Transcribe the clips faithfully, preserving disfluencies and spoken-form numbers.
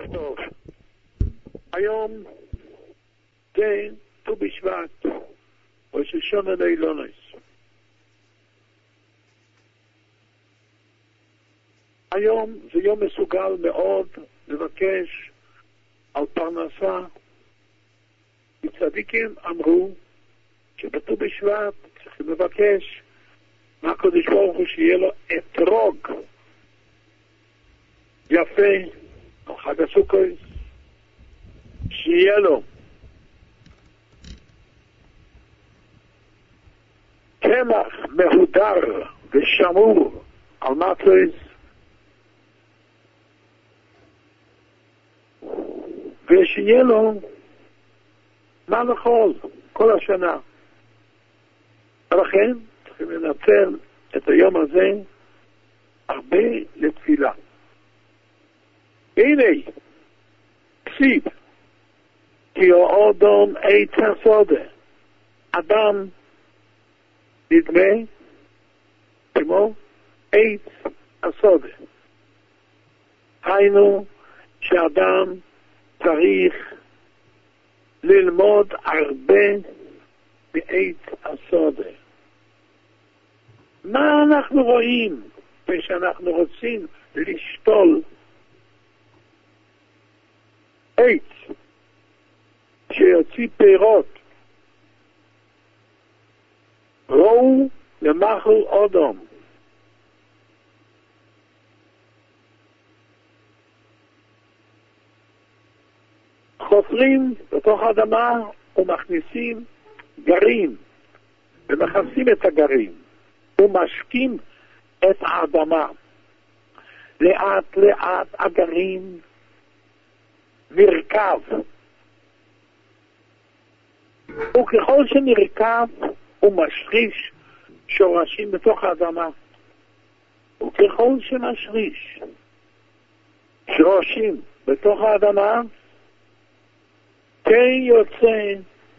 טוב. היום זה ט"ו בשבט, ראש השנה לאילונס. היום זה יום מסוגל מאוד לבקש על פרנסה. הצדיקים אמרו שבט"ו בשבט צריכים לבקש מהקדוש ברוך הוא שיהיה לו אתרוג יפה על חג הסוכות, שיהיה לו קמח מהודר ושמור על מצות, ושיהיה לו מה לאכול כל השנה. ולכן צריכים לנצל את היום הזה הרבה לתפילה. הנה, כסיב, כי האדם עץ הסודה. אדם נדמה כמו עץ הסודה. היינו שאדם צריך ללמוד הרבה מעץ הסודה. מה אנחנו רואים כשאנחנו רוצים לשתול עץ שיוציא פירות? ראו למחל אדם. חופרים בתוך האדמה ומכניסים גרים ומכסים את הגרים ומשקים את האדמה. לאט לאט הגרים נרכב, וככל שנרכב הוא משריש שורשים בתוך האדמה, וככל שמשריש שורשים בתוך האדמה כן יוצא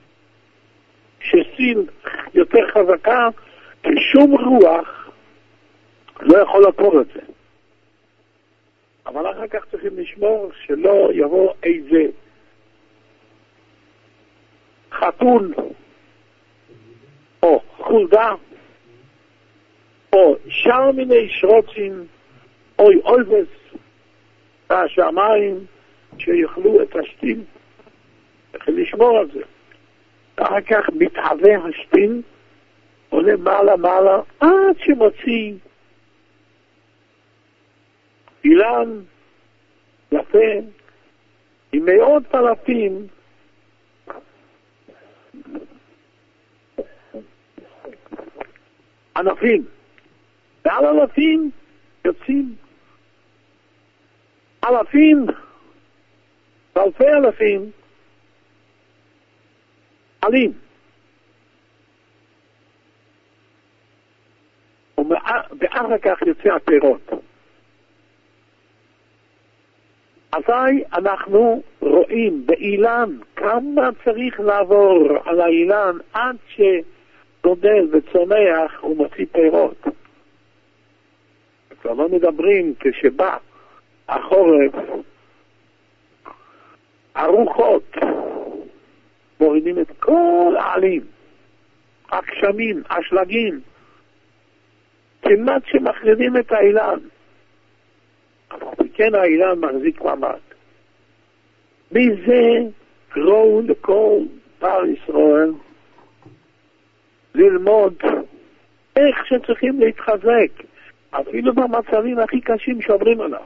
שסיל יותר חזקה, כי שום רוח לא יכול לעקור את זה. אבל אחר כך צריכים לשמור שלא יבוא איזה חתול או חולדה או שאר מיני שרוצים או אויבס מהשמיים שיאכלו את השתים. צריך לשמור על זה. אחר כך מתהווה השתים, עולה מעלה מעלה עד שמוציא אילן יפה עם מאות אלפים ענפים, ועל אלפים יוצאים אלפים ואלפי אלפים עלים, ואחר כך יוצא הפירות. אזי אנחנו רואים באילן כמה צריך לעבור על האילן עד שגודל וצומח ומוציא פירות. כבר לא מדברים כשבא החורף, הרוחות מורידים את כל העלים, הגשמים, השלגים, כמעט שמחריבים את האילן. אבל כן האילן מחזיק מעמד. מזה ראו לכל בר ישראל ללמוד איך שצריכים להתחזק, אפילו במצבים הכי קשים שעוברים עליו.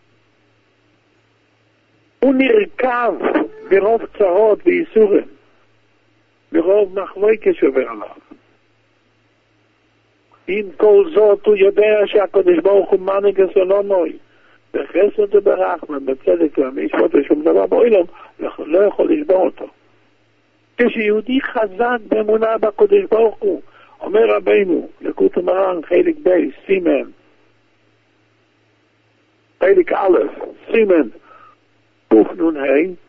הוא נרכב ברוב צרות וייסורים, ברוב מחלוקת שעובר עליו. עם כל זאת הוא יודע שהקדוש ברוך הוא מנהיג הסולומוי, בחסד וברחמים, בצדק ובמשפט ושום דבר בעולם לא יכול לשבור אותו. כשיהודי חזק באמונה בקדוש ברוך הוא, אומר רבינו לקוט מרן חלק ב' סימן חלק א' סימן קנ"ה,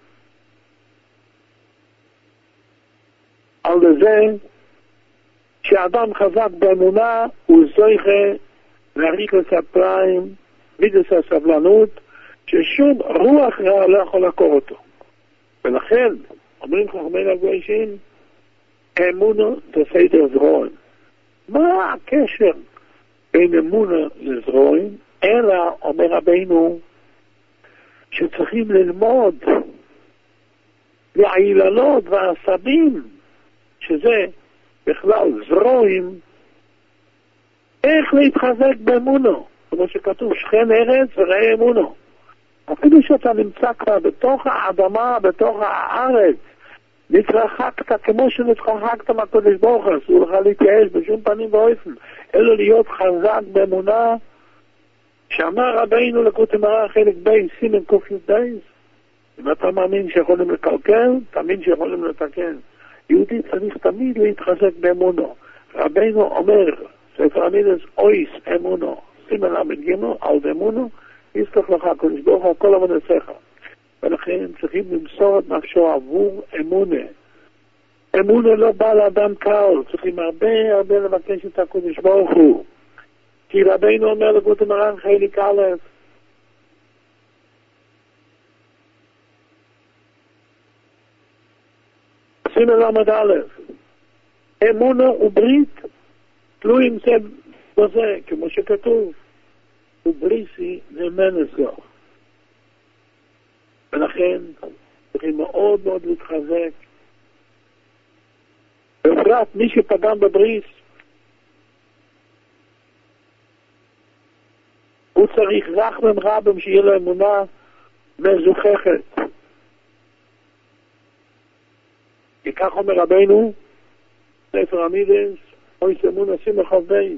על זה שאדם חזק באמונה הוא זוכה להאריך את אפיים, מידת הסבלנות, ששום רוח רע לא יכול לעקור אותו. ולכן, אומרים חכמי הגוישים, אמונה זה סדר זרועים. מה הקשר בין אמונה לזרועים? אלא, אומר רבינו, שצריכים ללמוד מהאילנות והעשבים, שזה בכלל זרועים, איך להתחזק באמונו, כמו שכתוב שכן ארץ וראה אמונו. אפילו שאתה נמצא כבר בתוך האדמה, בתוך הארץ, נתרחקת כמו שנתרחקת מהקדוש ברוך הוא, אסור לך להתייאש בשום פנים ואופן, אלא להיות חזק באמונה, שאמר רבינו לקוטי מראה חלק בי סימן ק"ד, אם אתה מאמין שיכולים לקלקל, תאמין שיכולים לתקן. יהודי צריך תמיד להתחזק באמונו. רבינו אומר, ספר המידס אויס אמונו, סימן למד גימל, על אמונו, יסלח לך הקדוש ברוך הוא כל עוונותיך. ולכן צריכים למסור את נפשו עבור אמונה. אמונה לא בא לאדם קל, צריכים הרבה הרבה לבקש את הקדוש ברוך הוא. כי רבינו אומר לקוטי מראה חלק א', סימן למד א', אמונה וברית תלויים זה בזה, כמו שכתוב, ובריסי נאמנסו. ולכן צריכים מאוד מאוד להתחזק. בפרט מי שפגם בבריס, הוא צריך רחמם רבם שיהיה לו אמונה מזוכחת. כי כך אומר רבינו, ספר המידס, אוי סמון עשים לחוב בייס.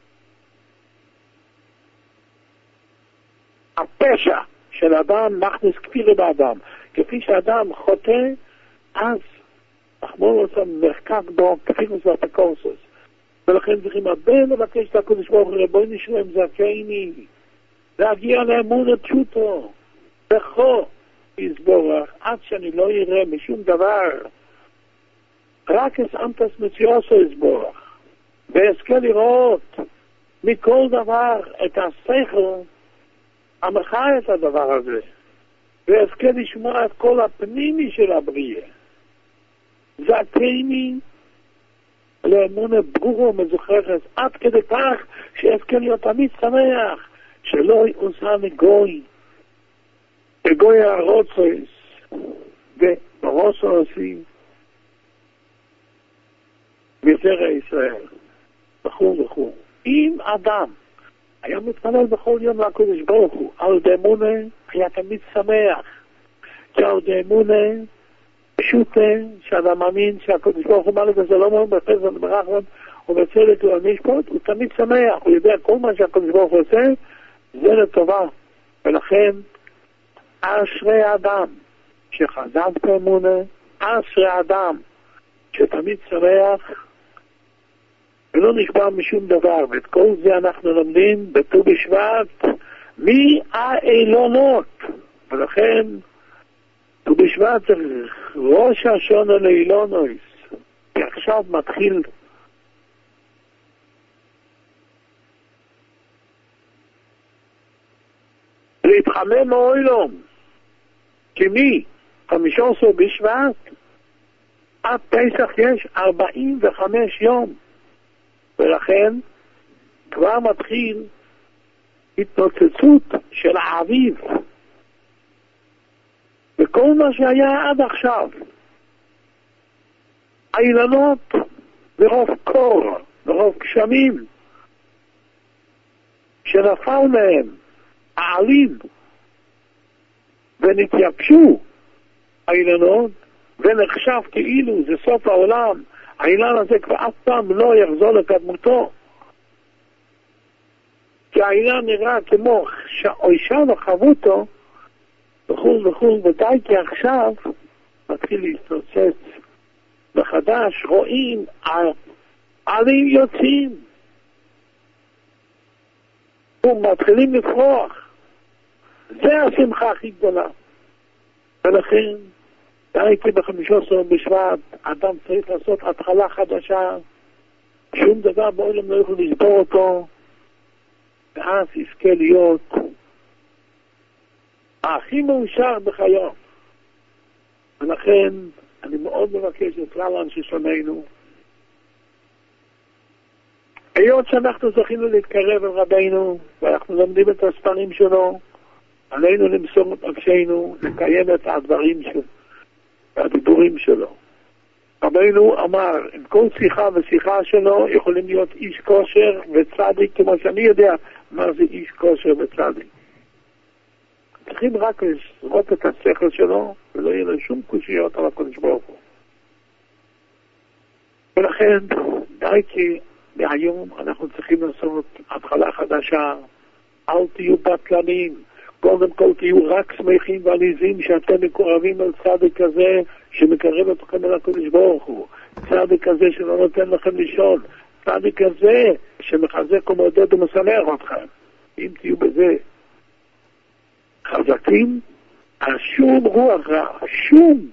הפשע של אדם מכניס כפירה באדם. כפי שאדם חוטא, אז אחמור אותם מרקק בו כפירוס והפקורסוס. ולכן צריכים הרבה לבקש את הקודש ברוך הוא, רבוי נשלם זכייני, להגיע לאמון הפשוטו, בכו יסבורך, עד שאני לא יראה משום דבר, רק אסמתס מציוסו יסבורך, ואזכה לראות מכל דבר את השכל המחי את הדבר הזה, ואזכה לשמוע את כל הפנימי של הבריאה. זכייני לאמונה ברורה ומזוכחת, עד כדי כך שאזכה להיות תמיד שמח, שלא עושה לגוי, לגוי הרוצוס, ורוצו עושים, מזרע ישראל, וכו' וכו'. אם אדם היה מתפלל בכל יום לקדוש ברוך הוא, על דאמונה היה תמיד שמח, כי על דאמונה פשוטה, שאדם מאמין שהקדוש ברוך הוא מלך ושלום בחסד וברחמים ובצדק ובמשפט, הוא תמיד שמח, הוא יודע כל מה שהקדוש ברוך הוא עושה, זה לטובה. ולכן אשרי אדם שחזק באמונה, אשרי אדם שתמיד שמח ולא נשבר משום דבר. ואת כל זה אנחנו לומדים בט"ו בשבט מהאילונות. ולכן ט"ו בשבט זה ראש השונה לאילונוס, כי עכשיו מתחיל להתחמם מאוילום, כי מי חמישה עשר בשבט עד פסח יש ארבעים וחמישה יום, ולכן כבר מתחיל התנוצצות של האביב, וכל מה שהיה עד עכשיו, האילנות ברוב קור, ברוב גשמים שנפל מהם העלים ונתייבשו האילנות, ונחשב כאילו זה סוף העולם, האילן הזה כבר אף פעם לא יחזור לקדמותו, כי האילן נראה כמו שאוישן וחבותו וכו' וכו', ודי כי עכשיו מתחיל להתנוצץ מחדש, רואים העלים יוצאים ומתחילים לפרוח. זה השמחה הכי גדולה. ולכן די כי בחמישה עשר בשבט אדם צריך לעשות התחלה חדשה, שום דבר בעולם לא יכול לסבור אותו, ואז יזכה להיות הכי מאושר בחיו. ולכן אני מאוד מבקש את כלל אנשי שלומנו, היות שאנחנו זכינו להתקרב אל רבינו, ואנחנו לומדים את הספרים שלו, עלינו למסור את נפשנו, לקיים את הדברים שלו, והדיבורים שלו. רבינו אמר, עם כל שיחה ושיחה שלו, יכולים להיות איש כושר וצדיק, כמו שאני יודע מה זה איש כושר וצדיק. צריכים רק לראות את השכל שלו, ולא יהיה לו שום קושיות על הקדוש ברוך הוא. ולכן, די כי מהיום אנחנו צריכים לעשות התחלה חדשה, אל תהיו בטלנים, קודם כל תהיו רק שמחים ועליזים שאתם מקורבים על צדיק כזה שמקרב אתכם אל הקדוש ברוך הוא, צדיק כזה שלא נותן לכם לישון, צדיק כזה שמחזק ומעודד ומסנר אתכם. אם תהיו בזה חזקים, אז שום רוח רע, שום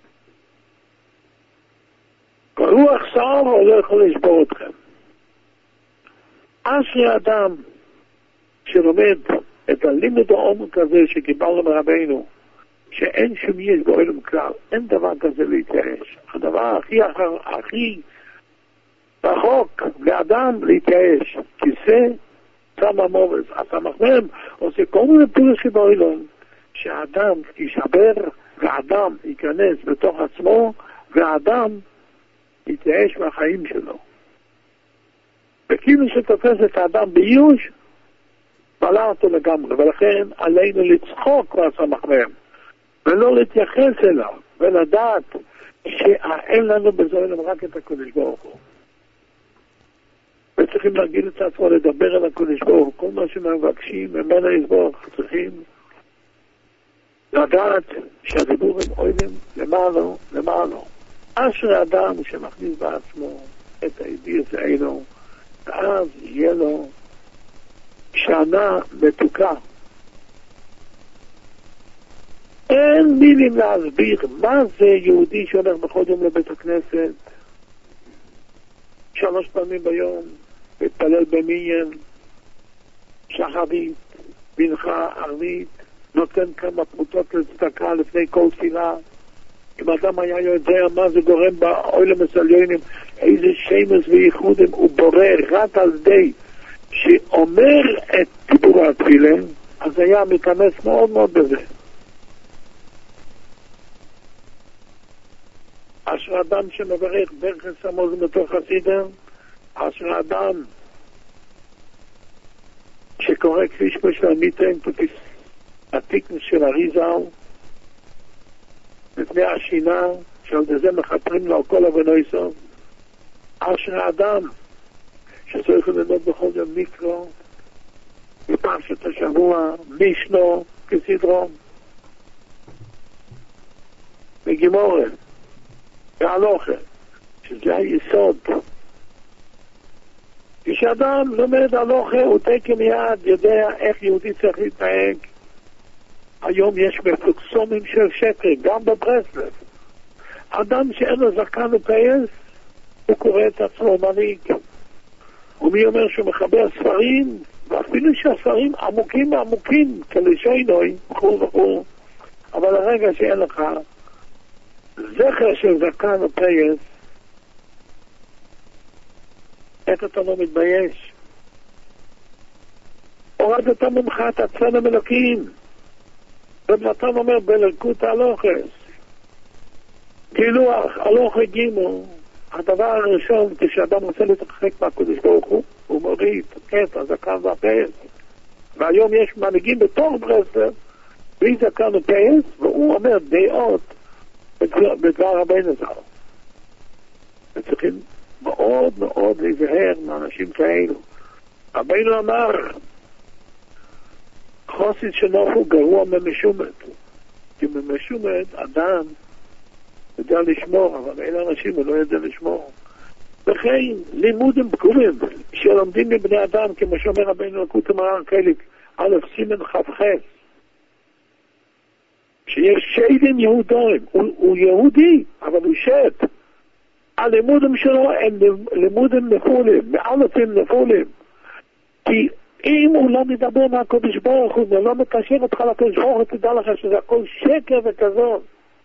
רוח סער לא יכול לשבור אתכם. אשרי אדם שלומד את הלימוד העומק הזה שקיבלנו מרבינו, שאין שום יש בעולם כלל, אין דבר כזה להתייאש. הדבר הכי אחר, הכי רחוק לאדם להתייאש, כי זה שם המובס, הסמכם עושה כל מיני פירוש שבעולם, שהאדם יישבר והאדם ייכנס בתוך עצמו והאדם יתייאש מהחיים שלו. וכאילו שתופס את האדם ביוש, בלע אותו לגמרי, ולכן עלינו לצחוק מהסמכם, ולא להתייחס אליו, ולדעת שאין לנו בזוהלם רק את הקדוש ברוך הוא. וצריכים להגיד את עצמו, לדבר על הקדוש ברוך הוא, כל מה שמבקשים, ממנו יסבוך, צריכים לדעת שהדיבורים אוהבים למענו, למענו. אשר אדם שמכניס בעצמו את הידיע שלנו, ואז יהיה לו שנה מתוקה. אין מילים להסביר מה זה יהודי שהולך בכל יום לבית הכנסת, שלוש פעמים ביום, מתפלל במניין, שחרית, מנחה, ערבית, נותן כמה פרוטות לצדקה לפני כל תפילה. אם אדם היה יודע מה זה גורם באוילם הסליונים, איזה שמש וייחודים הוא בורא רק על די שאומר את דיבור התפילה, אז היה מתאמץ מאוד מאוד בזה. אשר אדם שמברך ברכס המוזן בתוך חסידם, אשר אדם שקורא כפי שפשע מיתן התיקנס של אריזל לפני השינה שעל זה מחפרים לו כל אבנויסו, אשר האדם שצריך ללמוד בכל יום מיקרו בפרשת השבוע מישנו כסדרום וגימורת והלוכה, שזה היסוד. כשאדם לומד הלוכה הוא תקן מיד יודע איך יהודי צריך להתנהג. היום יש מפוקסומים של שקר, גם בברסלב. אדם שאין לו זקן ופייס, הוא קורא את עצמו מנהיג. ומי אומר שהוא מחבר ספרים, ואפילו שהספרים עמוקים עמוקים, כלשונוי, וכו' וכו'. אבל הרגע שאין לך זכר של זקן ופייס, איך אתה לא מתבייש? הורדת ממך את הצלם אלוקים. ובנתן אומר בלקות הלוחס, כאילו הלוחה גימו, הדבר הראשון כשאדם רוצה להתרחק מהקדוש ברוך הוא, הוא מוריד את הזקן והפייס. והיום יש מנהיגים בתוך ברסלב, בלי זקן ופייס, והוא אומר דעות בדבר רבינו ז"ל. וצריכים מאוד מאוד להיזהר מאנשים כאלו. רבינו אמר, חוסית שנוחו גרוע ממשומד. כי ממשומד אדם יודע לשמור, אבל אין אנשים ולא יודע לשמור. וכן לימודים פגומים שלומדים מבני אדם, כמו שאומר רבינו לקות המרר קליק, א' סימן ח"ח, שיש שדים יהודיים, הוא, הוא יהודי, אבל הוא שד. הלימודים שלו הם לימודים נפולים, מאלפים נפולים. כי אם הוא לא מדבר מהקודש ברוך הוא, ולא מקשר אותך לקודש ברוך הוא, תדע לך שזה הכל שקר וכזאת.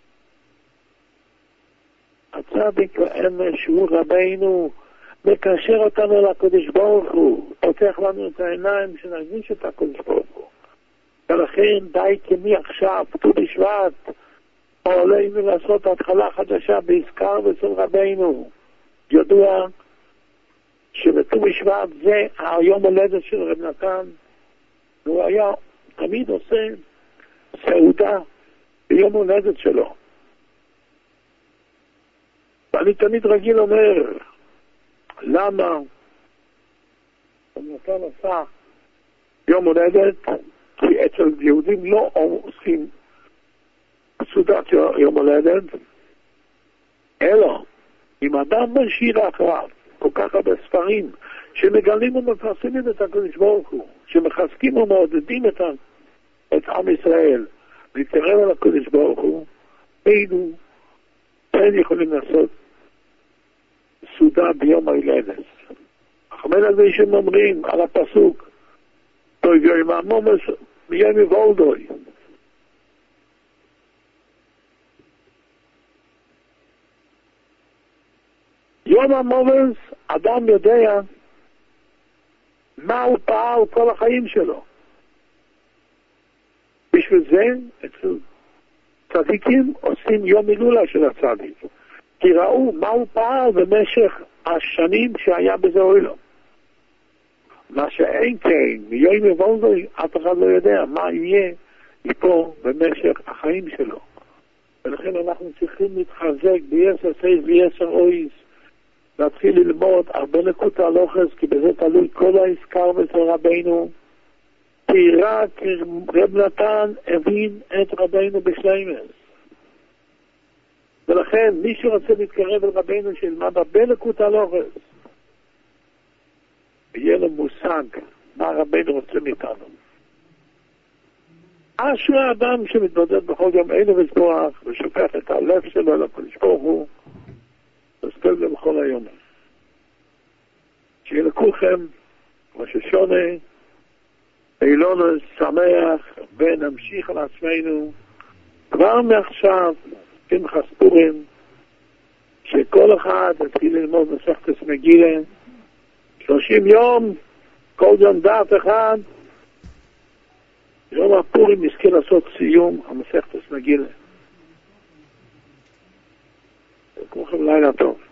הצדיק האמש שהוא רבינו, מקשר אותנו לקודש ברוך הוא, פותח לנו את העיניים שנרגיש את הקודש ברוך הוא. ולכן די כמי עכשיו, ט"ו בשבט, עלינו לעשות התחלה חדשה בעסקר אצל רבינו. ידוע שבט"ו בשבט זה היום הולדת של רב נתן, והוא היה תמיד עושה סעודה ביום הולדת שלו. ואני תמיד רגיל אומר, למה רב נתן עשה יום הולדת? כי אצל יהודים לא עושים סעודת יום הולדת, אלא אם אדם משאיר אחריו כל כך הרבה ספרים שמגלים ומפרסמים את הקדוש ברוך הוא, שמחזקים ומעודדים את, את עם ישראל להתקרב על הקדוש ברוך הוא, אילו כן יכולים לעשות סעודה ביום ההולדת. החמל הזה שאומרים על הפסוק טוב יום המומס מיום וולדוי, יום המומס אדם יודע מה הוא פעל כל החיים שלו. בשביל זה אצל צדיקים עושים יום הילולה של הצדיק, כי ראו מה הוא פעל במשך השנים שהיה בזה עולם. מה שאין כן, מיום וולדוי, אף אחד לא יודע מה יהיה איתו במשך החיים שלו. ולכן אנחנו צריכים להתחזק ביסר סייס ויסר אויס, להתחיל ללמוד הרבה נקות הלוחס, כי בזה תלוי כל העסקר אצל רבינו, כי רק רב נתן הבין את רבינו בשלמות. ולכן מי שרוצה להתקרב אל רבינו שילמד הרבה נקות הלוחס, יהיה לו מושג מה רבינו רוצה מאיתנו. אשרי האדם שמתבודד בכל יום אלו וזבוח ושופך את הלב שלו לקדוש ברוך הוא, תסתכל לו בכל היום. שיהיה לכולכם ראש השונה, אילון שמח, ונמשיך על עצמנו כבר מעכשיו שמחת פורים, שכל אחד יתחיל ללמוד מסכת מגילה שלושים יום, כל יום דעת אחד. יום הפורים נזכה לעשות סיום המסכת מגילה. כולכם לילה טוב.